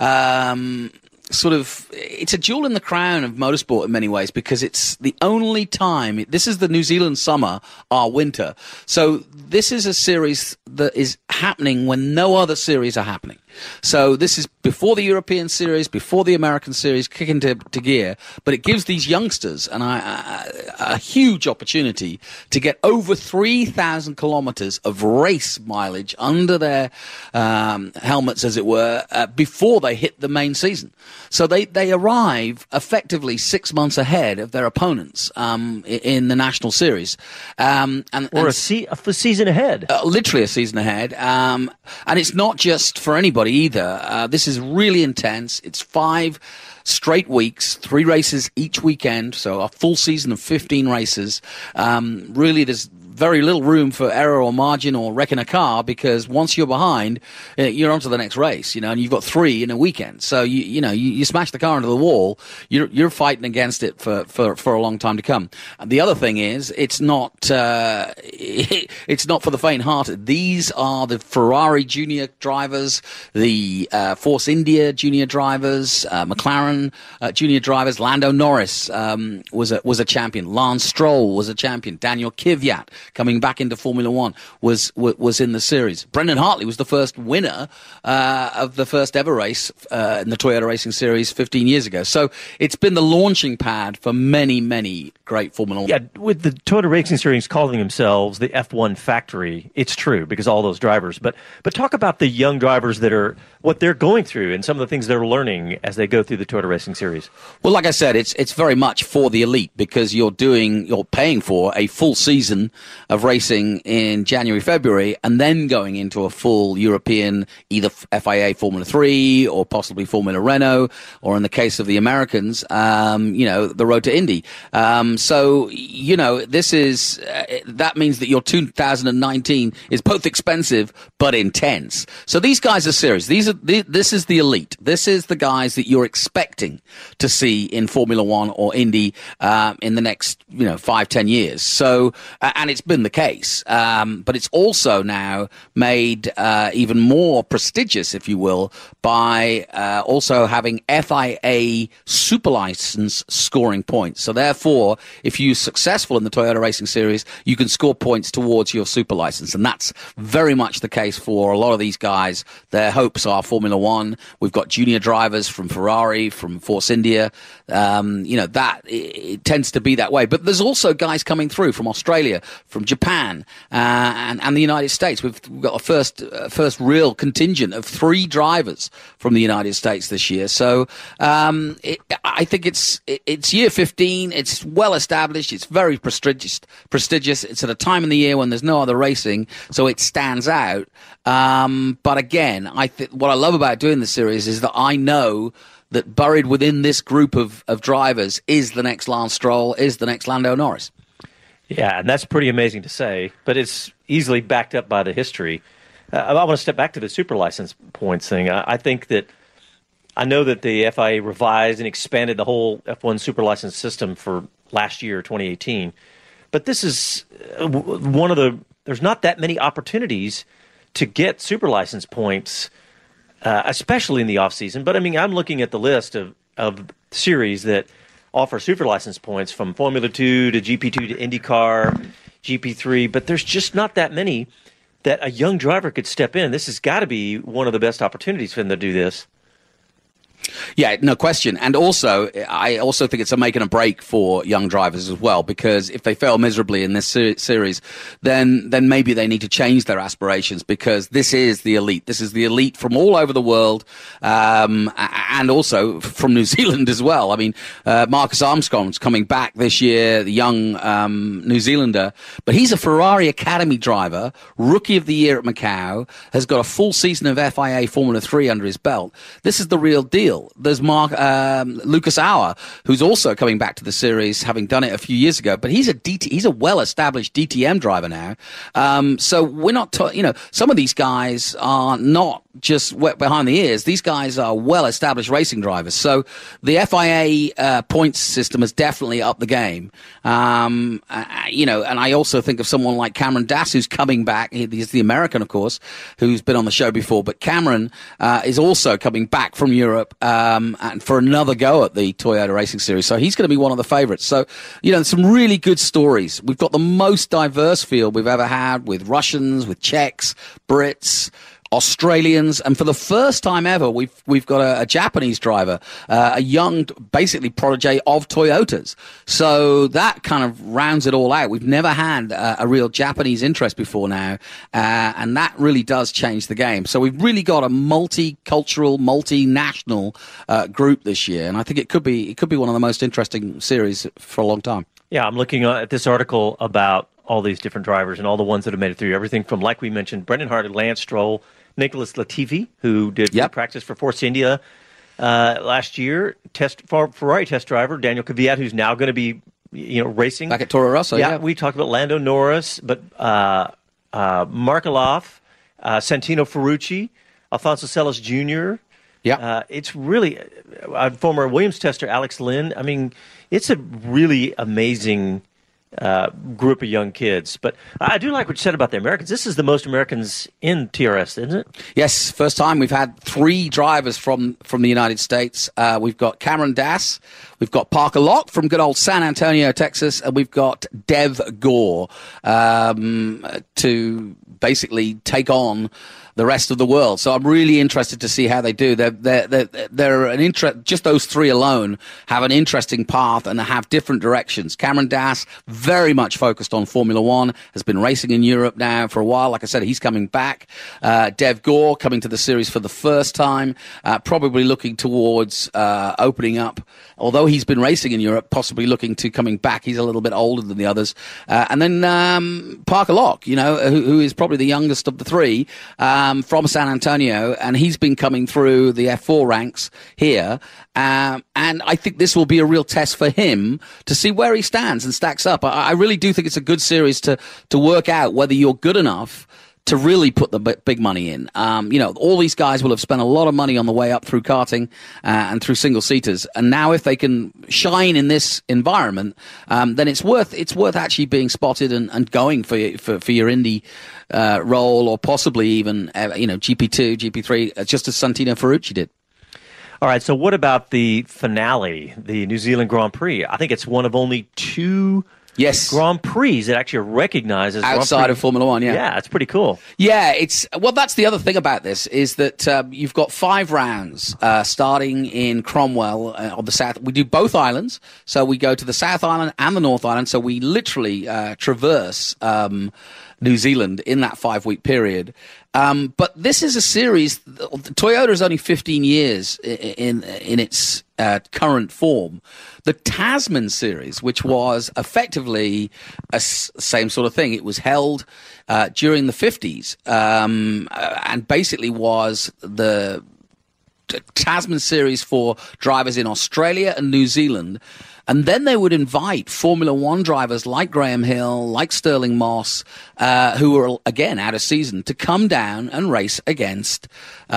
um, sort of, it's a jewel in the crown of motorsport in many ways, because it's the only time, this is the New Zealand summer, our winter. So this is a series that is happening when no other series are happening. So this is before the European series, before the American series kick into to gear, but it gives these youngsters an, a, a huge opportunity to get over three thousand kilometers of race mileage under their um, helmets, as it were, uh, before they hit the main season. So they, they arrive effectively six months ahead of their opponents um, in the national series. Um, and, or and, a, se- a season ahead. Uh, literally a season ahead. Um, and it's not just for anybody either. Uh, this is really intense. It's five straight weeks, three races each weekend, so a full season of fifteen races. Um, really, there's very little room for error or margin or wrecking a car, because once you're behind, you're on to the next race, you know, and you've got three in a weekend. So, you you know, you, you smash the car into the wall, you're you're fighting against it for, for, for a long time to come. And the other thing is, it's not uh, it, it's not for the faint-hearted. These are the Ferrari junior drivers, the uh, Force India junior drivers, uh, McLaren uh, junior drivers. Lando Norris um, was a was a champion. Lance Stroll was a champion. Daniel Kvyat, coming back into Formula One, was was in the series. Brendan Hartley was the first winner uh, of the first ever race uh, in the Toyota Racing Series fifteen years ago. So it's been the launching pad for many, many great Formula One. Yeah, with the Toyota Racing Series calling themselves the F one factory, it's true, because all those drivers. But but talk about the young drivers that are, what they're going through and some of the things they're learning as they go through the Toyota Racing Series. Well, like I said, it's it's very much for the elite, because you're doing, you're paying for a full season of racing in January, February, and then going into a full European, either F I A Formula three or possibly Formula Renault, or in the case of the Americans, um, you know, the road to Indy. Um, so, you know, this is, uh, that means that your two thousand nineteen is both expensive but intense. So these guys are serious. These are, this is the elite. This is the guys that you're expecting to see in Formula One or Indy uh, in the next, you know, five, ten years. So, uh, and it's been the case, um, but it's also now made uh, even more prestigious, if you will, by uh, also having F I A super license scoring points. So therefore, if you're successful in the Toyota Racing Series, you can score points towards your super license, and that's very much the case for a lot of these guys. Their hopes are Formula One. We've got junior drivers from Ferrari, from Force India. Um, you know, that it, it tends to be that way. But there's also guys coming through from Australia, from Japan, uh, and, and the United States. We've, we've got a first uh, first real contingent of three drivers from the United States this year. So um, it, I think it's it, it's year fifteen. It's well established. It's very prestigious. Prestigious. It's at a time in the year when there's no other racing, so it stands out. Um, but again, I think what I love about doing the series is that I know that buried within this group of, of drivers is the next Lance Stroll, is the next Lando Norris. Yeah, and that's pretty amazing to say, but it's easily backed up by the history. Uh, I want to step back to the super license points thing. I, I think that I know that the F I A revised and expanded the whole F one super license system for last year, twenty eighteen. But this is one of the, there's not that many opportunities to get super license points, uh, especially in the off season. But I mean, I'm looking at the list of, of series that offer super license points, from Formula two to G P two to IndyCar, G P three, but there's just not that many that a young driver could step in. This has got to be one of the best opportunities for them to do this. Yeah, no question. And also, I also think it's a make and a break for young drivers as well, because if they fail miserably in this ser- series, then then maybe they need to change their aspirations, because this is the elite. This is the elite from all over the world, um, and also from New Zealand as well. I mean, uh, Marcus Armstrong's coming back this year, the young um, New Zealander, but he's a Ferrari Academy driver, rookie of the year at Macau, has got a full season of F I A Formula three under his belt. This is the real deal. There's Mark um, Lucas Auer, who's also coming back to the series, having done it a few years ago. But he's a D T, he's a well-established D T M driver now. Um, so we're not, t- you know, some of these guys are not just wet behind the ears. These guys are well-established established racing drivers. So the F I A uh, points system has definitely upped the game. Um, uh, you know, and I also think of someone like Cameron Dass, who's coming back. He, he's the American, of course, who's been on the show before. But Cameron uh, is also coming back from Europe um, and for another go at the Toyota Racing Series. So he's going to be one of the favorites. So, you know, some really good stories. We've got the most diverse field we've ever had, with Russians, with Czechs, Brits, Australians, and for the first time ever, we've we've got a, a Japanese driver, uh, a young, basically protege of Toyotas. So that kind of rounds it all out. We've never had uh, a real Japanese interest before now, uh, and that really does change the game. So we've really got a multicultural, multinational uh, group this year, and I think it could be it could be one of the most interesting series for a long time. Yeah, I'm looking at this article about all these different drivers and all the ones that have made it through. Everything from, like we mentioned, Brendan Hartley, Lance Stroll, Nicholas Latifi, who did yep. practice for Force India uh, last year. Test Ferrari test driver Daniel Kvyat, who's now going to be, you know, racing back at Toro Rosso. Yeah, yeah. we talked about Lando Norris, but uh, uh, Markelov, uh, Santino Ferrucci, Alfonso Celis Junior Yeah, uh, it's really uh, former Williams tester Alex Lynn. I mean, it's a really amazing Uh, group of young kids. But I do like what you said about the Americans. This is the most Americans in T R S, isn't it? Yes, first time we've had three drivers from, from the United States. Uh, we've got Cameron Dass, we've got Parker Locke from good old San Antonio, Texas, and we've got Dev Gore um, to basically take on the rest of the world. So I'm really interested to see how they do. They're, they're, they're, they're an interest, just those three alone have an interesting path and have different directions. Cameron Dass, very much focused on Formula One, has been racing in Europe now for a while. Like I said, he's coming back. Uh, Dev Gore coming to the series for the first time, uh, probably looking towards uh, opening up. Although he's been racing in Europe, possibly looking to coming back. He's a little bit older than the others. Uh, and then um, Parker Locke, you know, who, who is probably the youngest of the three, um, from San Antonio, and he's been coming through the F four ranks here. Um, and I think this will be a real test for him to see where he stands and stacks up. I, I really do think it's a good series to, to work out whether you're good enough to really put the big money in. Um, you know, all these guys will have spent a lot of money on the way up through karting uh, and through single seaters. And now if they can shine in this environment, um, then it's worth it's worth actually being spotted and, and going for, for, for your Indy uh, role, or possibly even, uh, you know, G P two, G P three, uh, just as Santino Ferrucci did. All right, so what about the finale, the New Zealand Grand Prix? I think it's one of only two Yes, Grand Prix that actually recognized as outside of Formula One. Yeah, yeah, it's pretty cool. Yeah, it's well. That's the other thing about this is that um, you've got five rounds uh, starting in Cromwell uh, on the south. We do both islands, so we go to the South Island and the North Island. So we literally uh, traverse um, New Zealand in that five-week period. Um, but this is a series. Toyota is only fifteen years in in, in its uh, current form. The Tasman series, which was effectively a s- same sort of thing, it was held uh, during the fifties, um, and basically was the t- Tasman series for drivers in Australia and New Zealand. And then they would invite Formula One drivers like Graham Hill, like Sterling Moss, uh, who were, again, out of season, to come down and race against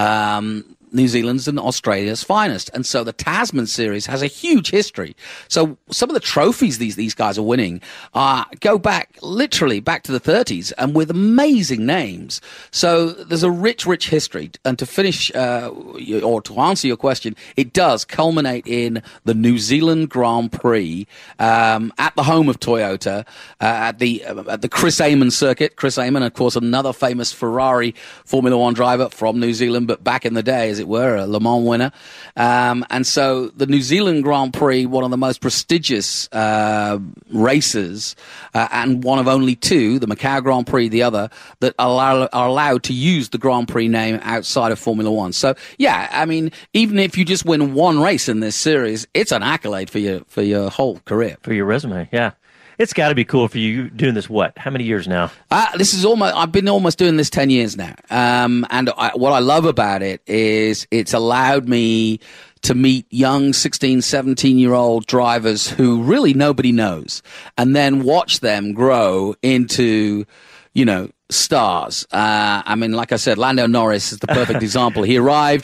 um, New Zealand's and Australia's finest. And so the Tasman series has a huge history. So some of the trophies these, these guys are winning uh, go back, literally back to the thirties, and with amazing names. So there's a rich, rich history. And to finish, uh, or to answer your question, it does culminate in the New Zealand Grand Prix um, at the home of Toyota, uh, at the uh, at the Chris Amon circuit. Chris Amon, of course, another famous Ferrari Formula One driver from New Zealand, but back in the day, as it were, a Le Mans winner. Um, and so the New Zealand Grand Prix, one of the most prestigious uh, races, uh, and one of only two, the Macau Grand Prix, the other, that allow, are allowed to use the Grand Prix name outside of Formula One. So, yeah, I mean, even if you just win one race in this series, it's an accolade for your, for your whole career. For your resume, yeah. It's got to be cool for you doing this, what, how many years now? Uh, this is almost, I've been almost doing this ten years now. Um, and I, what I love about it is it's allowed me to meet young sixteen, seventeen-year-old drivers who really nobody knows, and then watch them grow into, you know, stars. Uh, I mean, like I said, Lando Norris is the perfect example. He arrived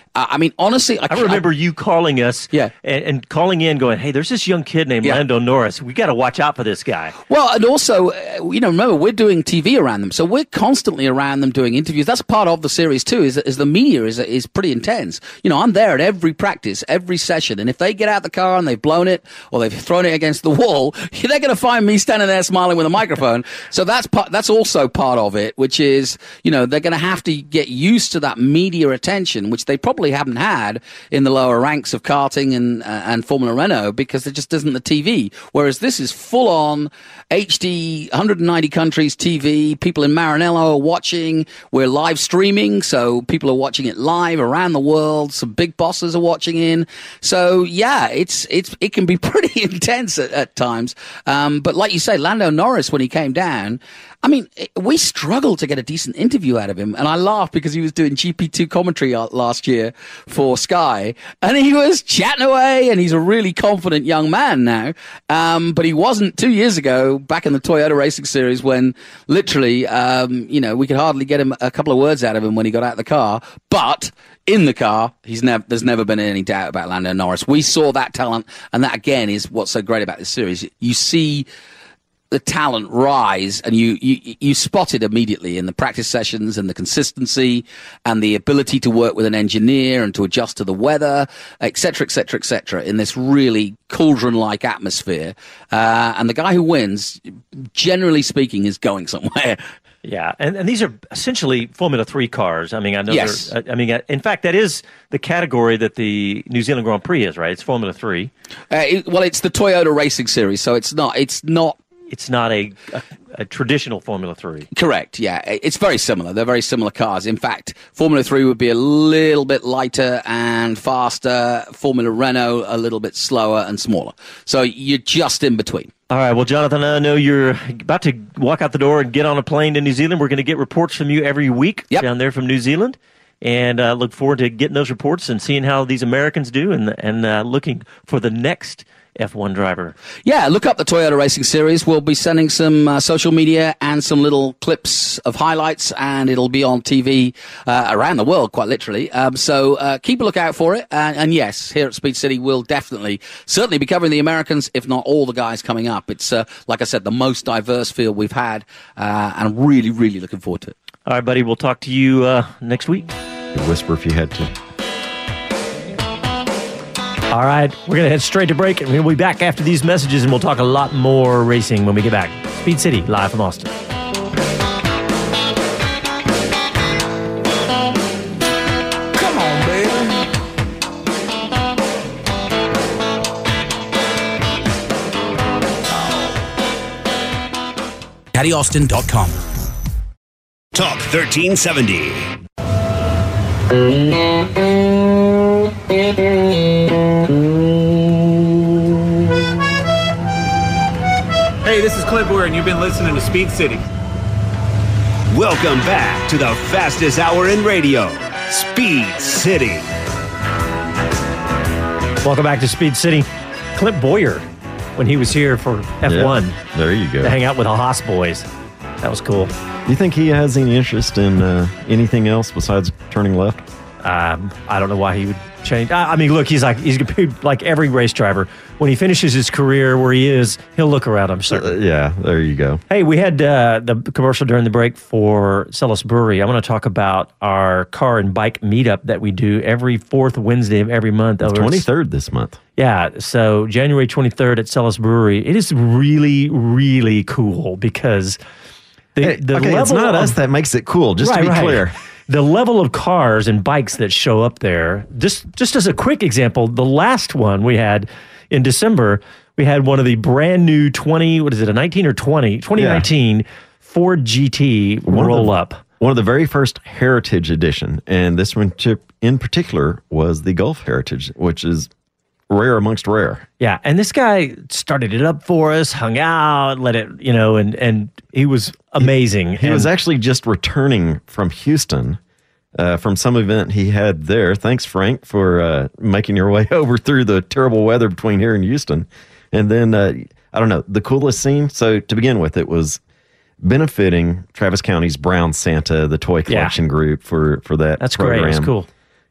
Uh, I mean, honestly, I, I remember I, you calling us yeah. and, and calling in going, hey, there's this young kid named yeah. Lando Norris. We got to watch out for this guy. Well, and also, uh, you know, remember, we're doing T V around them. So we're constantly around them doing interviews. That's part of the series, too, is, is the media is, is pretty intense. You know, I'm there at every practice, every session. And if they get out the car and they've blown it or they've thrown it against the wall, they're going to find me standing there smiling with a microphone. So that's part, that's also part of it, which is, you know, they're going to have to get used to that media attention, which they probably haven't had in the lower ranks of karting and, uh, and Formula Renault, because there just isn't the T V. Whereas this is full on H D, one hundred ninety countries T V. People in Maranello are watching. We're live streaming, so people are watching it live around the world. Some big bosses are watching in. So yeah, it's it's it can be pretty intense at, at times. Um, but like you say, Lando Norris, when he came down, I mean, we struggled to get a decent interview out of him. And I laughed because he was doing G P two commentary last year for Sky. And he was chatting away, and he's a really confident young man now. Um, but he wasn't two years ago back in the Toyota Racing Series when literally, um, you know, we could hardly get him a couple of words out of him when he got out of the car. But in the car, he's never, there's never been any doubt about Lando Norris. We saw that talent. And that, again, is what's so great about this series. You see the talent rise, and you, you you spot it immediately in the practice sessions and the consistency and the ability to work with an engineer and to adjust to the weather, et cetera, et cetera, et cetera, in this really cauldron-like atmosphere. Uh, and the guy who wins, generally speaking, is going somewhere. Yeah, and, and these are essentially Formula Three cars. I mean, I know. Yes. I mean, in fact, that is the category that the New Zealand Grand Prix is, right? It's Formula Three. Uh, it, well, it's the Toyota Racing Series, so it's not. It's not. It's not a, a, a traditional Formula Three. Correct, yeah. It's very similar. They're very similar cars. In fact, Formula Three would be a little bit lighter and faster. Formula Renault, a little bit slower and smaller. So you're just in between. All right. Well, Jonathan, I know you're about to walk out the door and get on a plane to New Zealand. We're going to get reports from you every week yep. down there from New Zealand. And uh, look forward to getting those reports and seeing how these Americans do, and, and uh, looking for the next F one driver. Yeah, look up the Toyota Racing Series. We'll be sending some uh, social media and some little clips of highlights, and it'll be on T V uh, around the world, quite literally. Um, so uh, keep a lookout for it. And, and yes, here at Speed City, we'll definitely, certainly be covering the Americans, if not all the guys coming up. It's, uh, like I said, the most diverse field we've had, uh, and I'm really, really looking forward to it. All right, buddy, we'll talk to you uh, next week. You'd whisper if you had to. All right, we're going to head straight to break, and we'll be back after these messages, and we'll talk a lot more racing when we get back. Speed City, live from Austin. Come on, baby. Caddy Austin dot com. Talk thirteen seventy. Hey, this is Clint Boyer, and you've been listening to Speed City. Welcome back to the fastest hour in radio, Speed City. Welcome back to Speed City. Clint Boyer, when he was here for F one. Yeah, there you go. To hang out with the Haas boys. That was cool. Do you think he has any interest in uh, anything else besides turning left? Um, I don't know why he would change. I, I mean, look, he's like he's gonna be like every race driver. When he finishes his career where he is, he'll look around, I'm certain. Uh, yeah, there you go. Hey, we had uh, the commercial during the break for Celis Brewery. I want to talk about our car and bike meetup that we do every fourth Wednesday of every month. It's twenty-third this month. Yeah, so January twenty-third at Celis Brewery. It is really, really cool because the, hey, the okay, level it's not of, us that makes it cool, just right, to be right. clear. The level of cars and bikes that show up there, just just as a quick example, the last one we had in December, we had one of the brand new twenty, what is it, a nineteen or twenty, twenty nineteen yeah. Ford G T one roll the, up. One of the very first Heritage Edition, and this one in particular was the Gulf Heritage, which is rare amongst rare. Yeah, and this guy started it up for us, hung out, let it, you know, and and he was amazing. He, he and, was actually just returning from Houston uh, from some event he had there. Thanks, Frank, for uh, making your way over through the terrible weather between here and Houston. And then, uh, I don't know, the coolest scene, so to begin with, it was benefiting Travis County's Brown Santa, the toy collection yeah. group for, for that That's program. great. That's cool.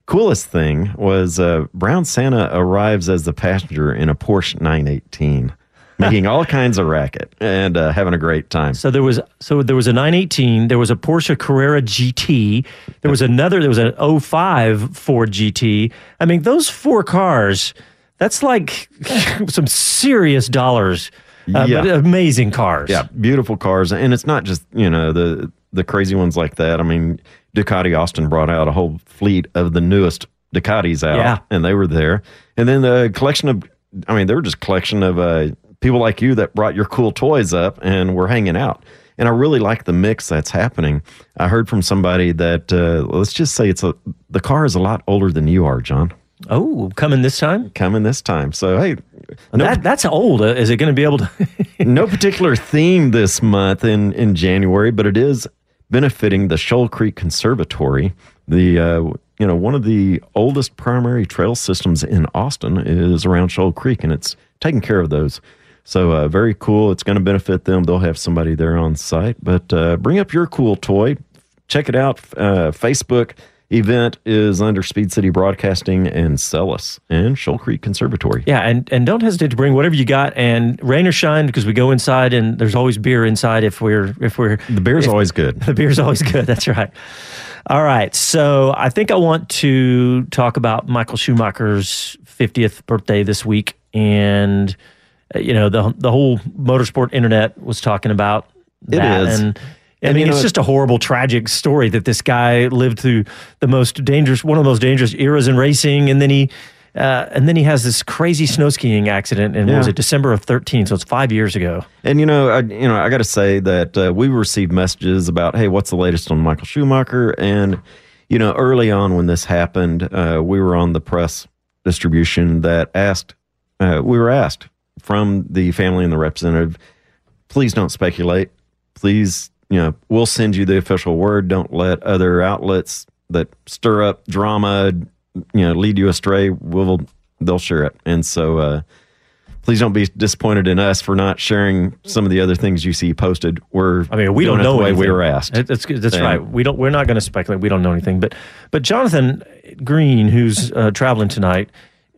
coolest thing was uh, Brown Santa arrives as the passenger in a Porsche nine eighteen, making all kinds of racket and uh, having a great time. So there was so there was a nine eighteen, there was a Porsche Carrera G T, there was another, there was an oh five Ford G T. I mean, those four cars, that's like some serious dollars. Uh, Yeah. But amazing cars. Yeah, beautiful cars. And it's not just, you know, the the crazy ones like that. I mean, Ducati Austin brought out a whole fleet of the newest Ducatis out, Yeah. and they were there. And then the collection of, I mean, they were just a collection of uh, people like you that brought your cool toys up and were hanging out. And I really like the mix that's happening. I heard from somebody that, uh, let's just say it's a, the car is a lot older than you are, John. Oh, coming this time? Coming this time. So, hey. No, that, that's old. Uh, is it going to be able to? No particular theme this month in, in January, but it is benefiting the Shoal Creek Conservatory. The uh, you know one of the oldest primary trail systems in Austin is around Shoal Creek, and it's taking care of those. So uh, very cool. It's going to benefit them. They'll have somebody there on site. But uh, bring up your cool toy. Check it out. Uh, Facebook event is under Speed City Broadcasting and Celis and Shoal Creek Conservatory. Yeah, and, and don't hesitate to bring whatever you got, and rain or shine, because we go inside and there's always beer inside if we're if we're the beer's if, always good. The beer's always good. That's right. All right, so I think I want to talk about Michael Schumacher's fiftieth birthday this week, and uh, you know the the whole motorsport internet was talking about that. It is. And, I And, mean, you know, it's just a horrible, tragic story that this guy lived through the most dangerous, one of the most dangerous eras in racing, and then he, uh, and then he has this crazy snow skiing accident, and what was Yeah. it, December of thirteen? So it's five years ago. And you know, I, you know, I got to say that uh, we received messages about, hey, what's the latest on Michael Schumacher? And you know, early on when this happened, uh, we were on the press distribution that asked, uh, we were asked from the family and the representative, please don't speculate. Please, you know, we'll send you the official word. Don't let other outlets that stir up drama, you know, lead you astray. We'll, they'll share it. And so, uh, please don't be disappointed in us for not sharing some of the other things you see posted. We're, I mean, we doing don't it know the way anything. we were asked. That- That's that's And- right. We don't. We're not going to speculate. We don't know anything. But but Jonathan Green, who's uh, traveling tonight,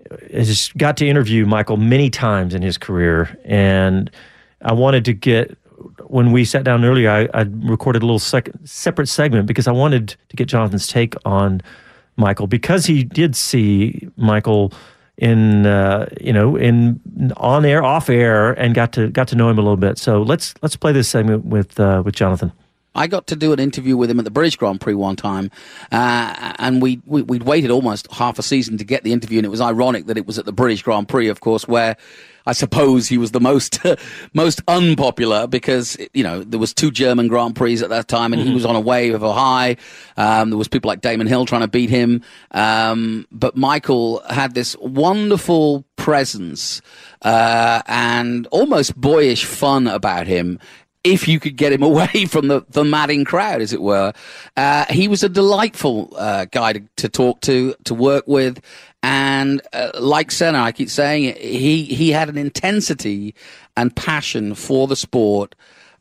has got to interview Michael many times in his career, and I wanted to get. When we sat down earlier, I, I recorded a little sec- separate segment because I wanted to get Jonathan's take on Michael, because he did see Michael in uh, you know in on air, off air, and got to got to know him a little bit. So let's let's play this segment with uh, with Jonathan. I got to do an interview with him at the British Grand Prix one time, uh, and we, we, we'd waited almost half a season to get the interview, and it was ironic that it was at the British Grand Prix, of course, where I suppose he was the most most unpopular because, you know, there was two German Grand Prix at that time, and mm-hmm. he was on a wave of a high. Um, there was people like Damon Hill trying to beat him, um, but Michael had this wonderful presence uh, and almost boyish fun about him, if you could get him away from the, the madding crowd, as it were. Uh, he was a delightful uh, guy to, to talk to, to work with. And uh, like Senna, I keep saying it, he, he had an intensity and passion for the sport.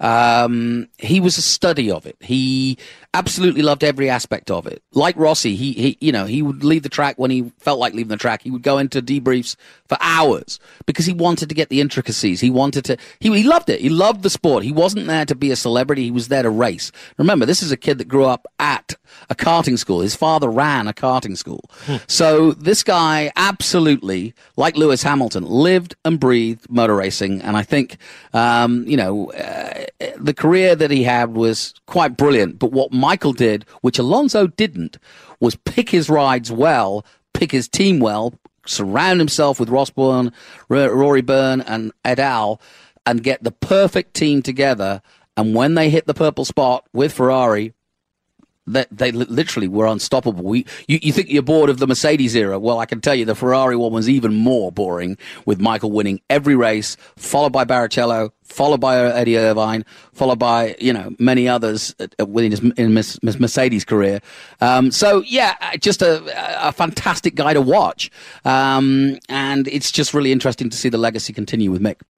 Um, he was a study of it. He absolutely loved every aspect of it. Like Rossi, he, he, you know, he would leave the track when he felt like leaving the track. He would go into debriefs for hours because he wanted to get the intricacies. He wanted to, he, he loved it. He loved the sport. He wasn't there to be a celebrity. He was there to race. Remember, this is a kid that grew up at a karting school. His father ran a karting school. Hmm. So this guy absolutely, like Lewis Hamilton, lived and breathed motor racing. And I think, um, you know, uh, the career that he had was quite brilliant. But what Michael did, which Alonso didn't, was pick his rides well, pick his team well, surround himself with Ross Bourne, R- Rory Byrne, and et al., and get the perfect team together. And when they hit the purple spot with Ferrari, That they literally were unstoppable. We, you, you think you're bored of the Mercedes era? Well, I can tell you the Ferrari one was even more boring, with Michael winning every race, followed by Barrichello, followed by Eddie Irvine, followed by, you know, many others within his in his Mercedes career. Um, so yeah, just a, a fantastic guy to watch, um, and it's just really interesting to see the legacy continue with Mick.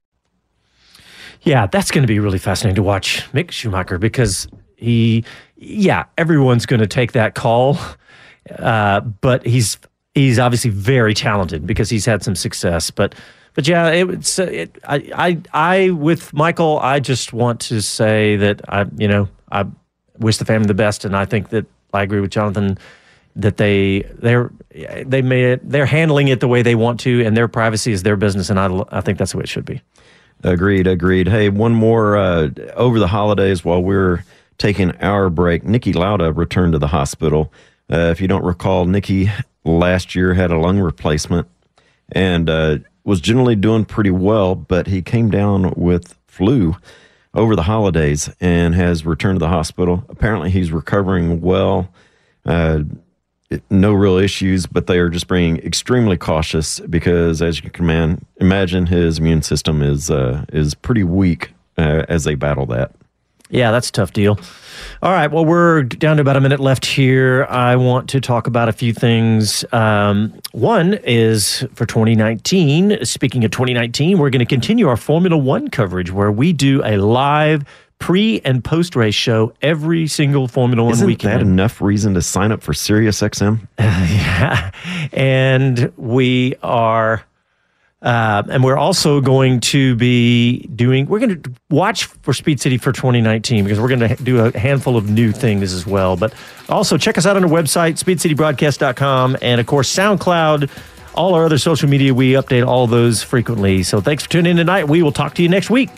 Yeah, that's going to be really fascinating to watch Mick Schumacher, because he, yeah, everyone's going to take that call. Uh, but he's he's obviously very talented because he's had some success. But but yeah, it's it, I I I with Michael, I just want to say that I you know I wish the family the best, and I think that I agree with Jonathan that they they're they made it, they're handling it the way they want to, and their privacy is their business, and I I think that's the way it should be. Agreed, agreed. Hey, one more uh, over the holidays while we're taking our break. Niki Lauda returned to the hospital. Uh, if you don't recall, Niki last year had a lung replacement and uh, was generally doing pretty well, but he came down with flu over the holidays and has returned to the hospital. Apparently, he's recovering well. Uh, no real issues, but they are just being extremely cautious because, as you can man, imagine, his immune system is uh, is pretty weak uh, as they battle that. Yeah, that's a tough deal. All right, well, we're down to about a minute left here. I want to talk about a few things. Um, one is for twenty nineteen. Speaking of twenty nineteen, we're going to continue our Formula One coverage where we do a live pre- and post-race show every single Formula One Isn't weekend. Isn't that enough reason to sign up for Sirius X M? Uh, yeah, and we are... Uh, and we're also going to be doing, we're going to watch for Speed City for twenty nineteen because we're going to do a handful of new things as well. But also check us out on our website, speed city broadcast dot com. And of course, SoundCloud, all our other social media, we update all those frequently. So thanks for tuning in tonight. We will talk to you next week.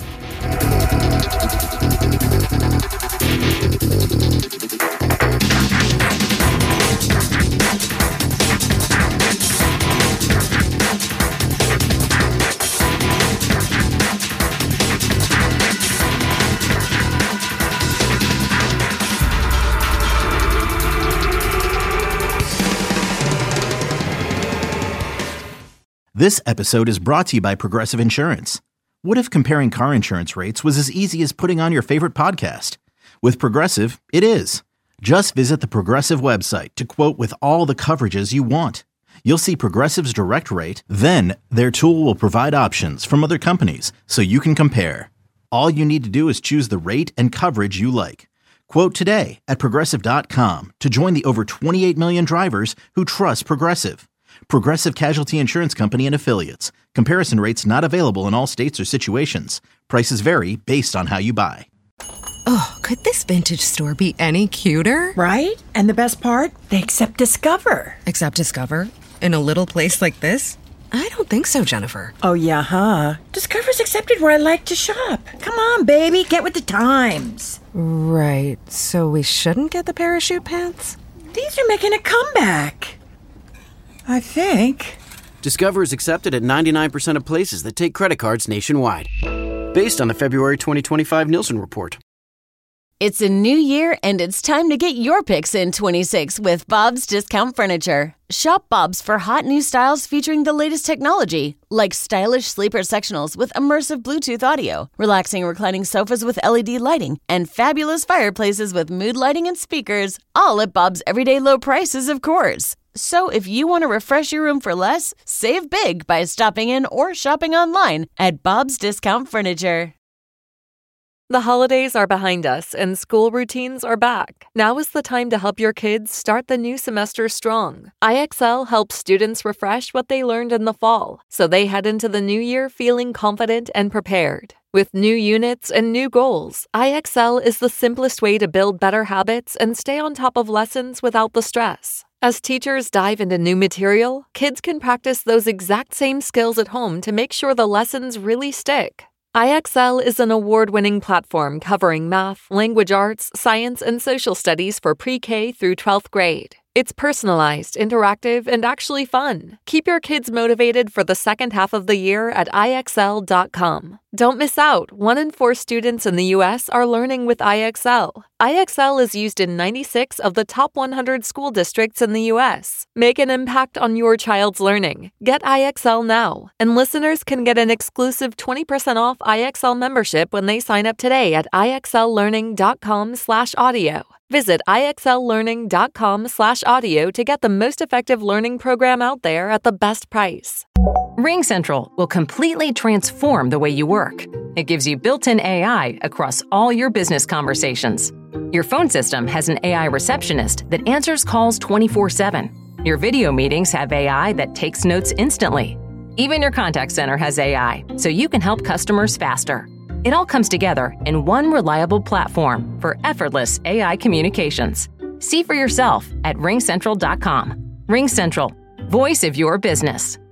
This episode is brought to you by Progressive Insurance. What if comparing car insurance rates was as easy as putting on your favorite podcast? With Progressive, it is. Just visit the Progressive website to quote with all the coverages you want. You'll see Progressive's direct rate, then their tool will provide options from other companies so you can compare. All you need to do is choose the rate and coverage you like. Quote today at progressive dot com to join the over twenty-eight million drivers who trust Progressive. Progressive Casualty Insurance Company and Affiliates. Comparison rates not available in all states or situations. Prices vary based on how you buy. Oh, could this vintage store be any cuter? Right? And the best part? They accept Discover. Accept Discover? In a little place like this? I don't think so, Jennifer. Oh, yeah, huh? Discover's accepted where I like to shop. Come on, baby, get with the times. Right, so we shouldn't get the parachute pants? These are making a comeback. I think. Discover is accepted at ninety-nine percent of places that take credit cards nationwide. Based on the February twenty twenty-five Nielsen report. It's a new year, and it's time to get your picks in twenty-six with Bob's Discount Furniture. Shop Bob's for hot new styles featuring the latest technology, like stylish sleeper sectionals with immersive Bluetooth audio, relaxing reclining sofas with L E D lighting, and fabulous fireplaces with mood lighting and speakers, all at Bob's everyday low prices, of course. So if you want to refresh your room for less, save big by stopping in or shopping online at Bob's Discount Furniture. The holidays are behind us and school routines are back. Now is the time to help your kids start the new semester strong. I X L helps students refresh what they learned in the fall, so they head into the new year feeling confident and prepared. With new units and new goals, I X L is the simplest way to build better habits and stay on top of lessons without the stress. As teachers dive into new material, kids can practice those exact same skills at home to make sure the lessons really stick. I X L is an award-winning platform covering math, language arts, science, and social studies for pre-K through twelfth grade. It's personalized, interactive, and actually fun. Keep your kids motivated for the second half of the year at I X L dot com. Don't miss out. One in four students in the U S are learning with I X L. I X L is used in ninety-six of the top one hundred school districts in the U S. Make an impact on your child's learning. Get I X L now. And listeners can get an exclusive twenty percent off I X L membership when they sign up today at I X L learning dot com slash audio. Visit I X L learning dot com slash audio to get the most effective learning program out there at the best price. RingCentral will completely transform the way you work. It gives you built-in A I across all your business conversations. Your phone system has an A I receptionist that answers calls twenty-four seven. Your video meetings have A I that takes notes instantly. Even your contact center has A I, so you can help customers faster. It all comes together in one reliable platform for effortless A I communications. See for yourself at ring central dot com. RingCentral, voice of your business.